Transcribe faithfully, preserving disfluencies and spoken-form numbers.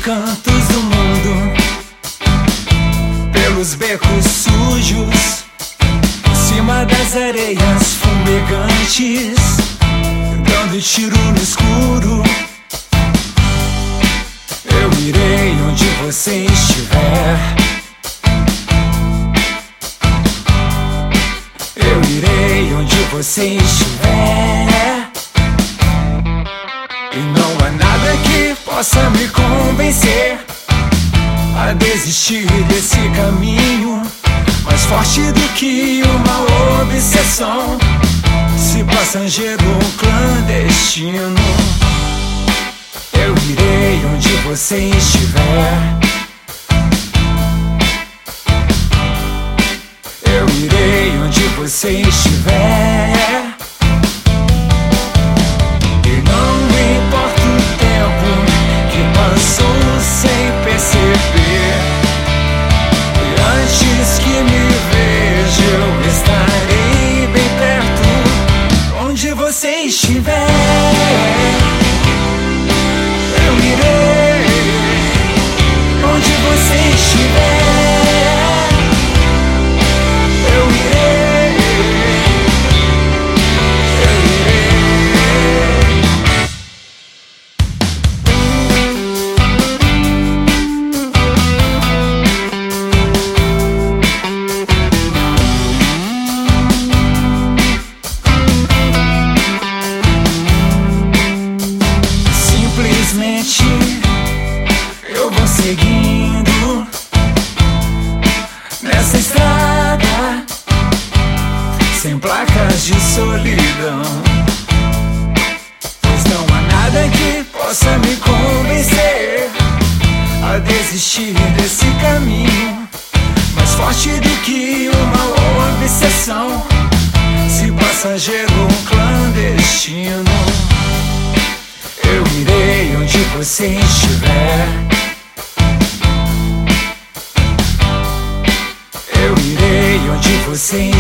cantos do mundo, pelos becos sujos, em cima das areias fumegantes, dando tiro no escuro. Eu irei onde você estiver. Eu irei onde você estiver. E não há nada que possa me convencer a desistir desse caminho, mais forte do que uma obsessão, se passageiro ou clandestino. Eu irei onde você estiver. Eu irei onde você estiver. E não importa o tempo que passou sem perceber, e antes que me veja eu estarei bem perto, onde você estiver. Eu irei onde você estiver. Eu irei, eu irei. Simplesmente eu vou seguindo nessa estrada sem placas de solidão, pois não há nada que possa me convencer a desistir desse caminho, mais forte do que uma obsessão, se passageiro ou clandestino. Eu irei onde você estiver. Eu irei onde você estiver.